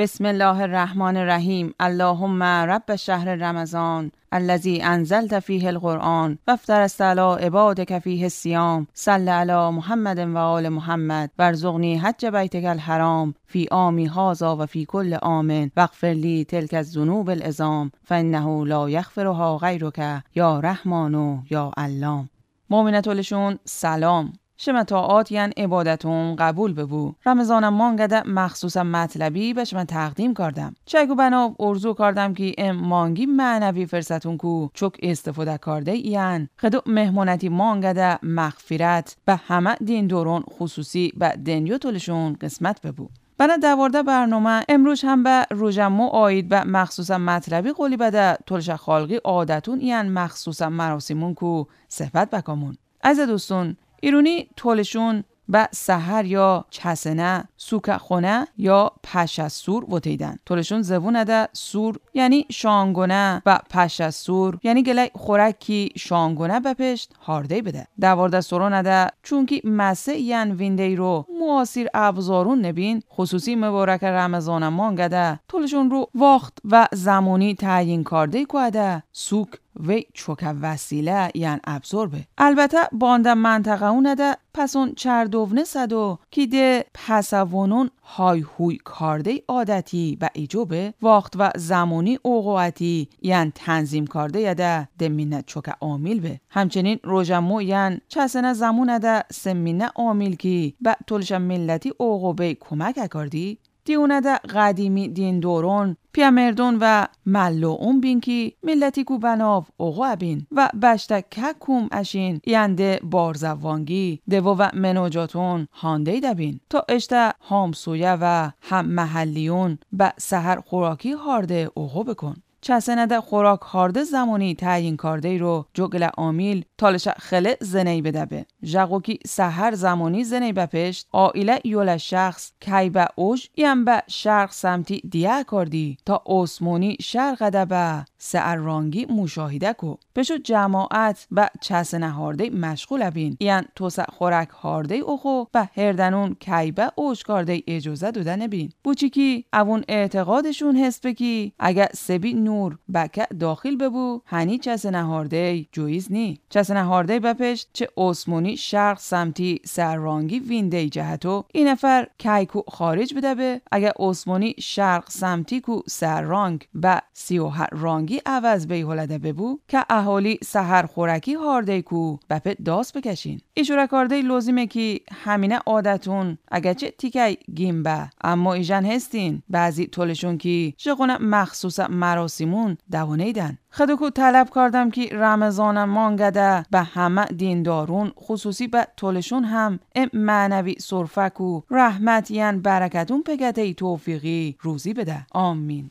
بسم الله الرحمن الرحیم. اللهم رب شهر رمضان الذي انزلت فيه القرآن وافترضت على عبادك فيه الصيام صل على محمد و آل محمد وارزقني حج بیتك الحرام في عامی هذا و في كل عام واغفر لي تلك الذنوب العظام فانه لا یغفرها غیرک یا رحمان یا علام. مؤمنتولشون سلام. شما طاعات یعن عبادتون قبول ببو. رمضانم مانگده مخصوصا مطلبی به شما تقدیم کردم. چگو بنا ارزو کردم که ام مانگی معنوی فرستون کو چک استفاده کرده این خدو مهمونتی مانگده مغفرت به همه دین دورون خصوصی به دنیو تولشون قسمت ببو. بنا دوارده برنامه امروز هم به روژمو آید به مخصوصا مطلبی قولی بده تولش خالقی عادتون یعن مخصوصا مراسمون کو صحبت بکامون. از دوستون ایرونی تولشون به سحر یا چسنه، سوک خونه یا پش از سور وتیدن. تولشون زبونه ده سور یعنی شانگونه و پش از سور یعنی گله خورکی شانگونه بپشت هارده بده. دوارده سرونه ده چونکی مسه ین وینده رو معاصر ابزارون نبین خصوصی مبارک رمضان مانگده تولشون رو وقت و زمانی تعیین کرده که سوک و چوک وسیله یعن ابزار به. البته بانده منطقه اونه ده پسون چردوونه صدو که ده پسوانون های هوی کرده عادتی و ایجوبه وقت و زمانی اوقاتی یعن تنظیم کرده یده ده مینه چوک عامل به. همچنین روژمو یعن چسنه زمونه ده سمینه عامل که به طولش ملتی اوقابه کمک کردی دیونه ده قدیمی دین دورون پیامردون و ملعون بین کی ملتی کو بناو اوقا بین و بشتک ککوم اشین ینده بارزوانگی دوو و منوجاتون هانده دبین تا اشته همسویه و هم محلیون به سحر خوراکی هارده اوقا بکن. چسنده خوراک هارده زمانی تعیین کرده رو جگل عامل تالش خله زنی بده به. جگوکی سحر زمانی زنی بپشت آیله یول شخص کی به اوج یم به شرق سمتی دیه کردی تا osmoni شرق ده به سعر رانگی مشاهده کو. بشو جماعت و چسنه هارده مشغول بین یعن توس خوراک هارده اوخو به هردنون کی به اوج کرده اجازه دادن بین. بوچیکی اون اعتقادشون هست بکی اگه سبی نور بکه داخل ببو هنی چسنه هارده جویز نی. چسنه هارده بپشت چه osmoni شرق سمتی سررانگی وینده جهتو این نفر کی کو خارج بده به اگه osmoni شرق سمتی کو سررانگ به سیوه رانگی عوض به هلده ببو که اهالی سحر خورکی هارده کو بپه داست بکشین. ایشورا کارده لازمه که همینه عادتون اگه چه تیکه گیم به اما ایجن هستین بعضی طولشون که شقونه مخصوص مراسمون دوانیدن. خدوکو طلب کردم که رمضان مانگده به همه دیندارون خصوصی به طولشون هم معنوی صرفک و رحمت یعن برکتون پگته توفیقی روزی بده. آمین.